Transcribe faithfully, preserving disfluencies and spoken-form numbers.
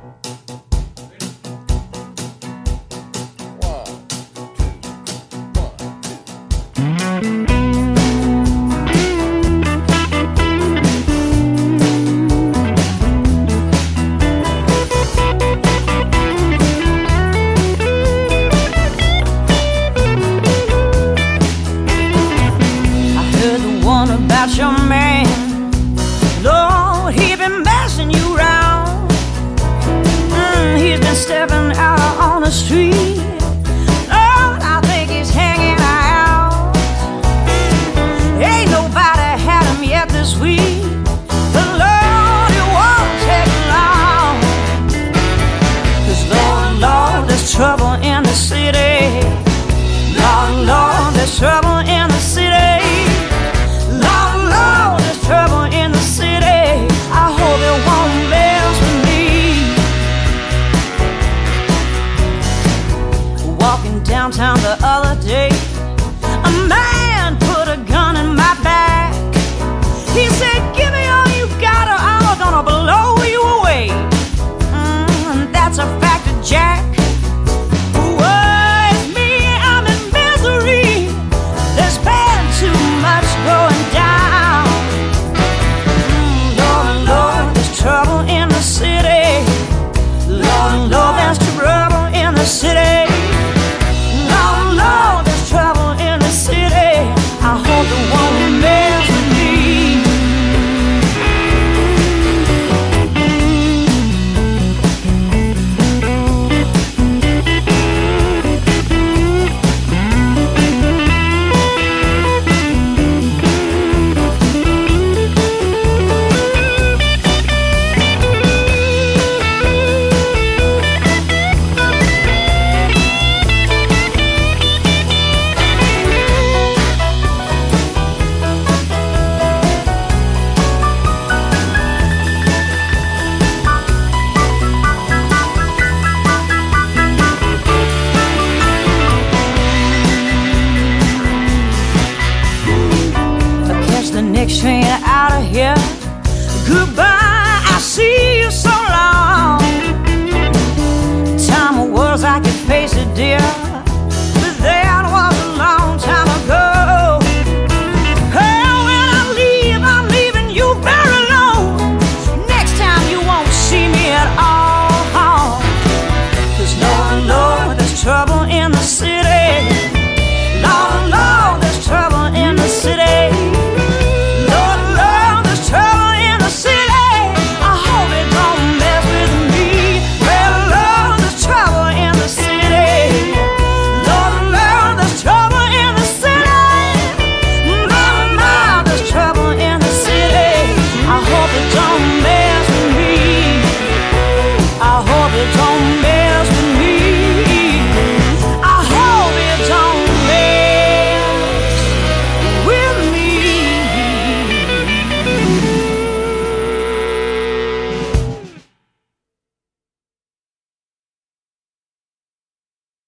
About your man, Lord, he been messing you around. Mm, he's been stepping out on the street. Lord, I think he's hanging out. Ain't nobody had him yet this week, but Lord, it won't take long. 'Cause Lord, Lord, there's trouble in the city. Lord, Lord, there's trouble in the city.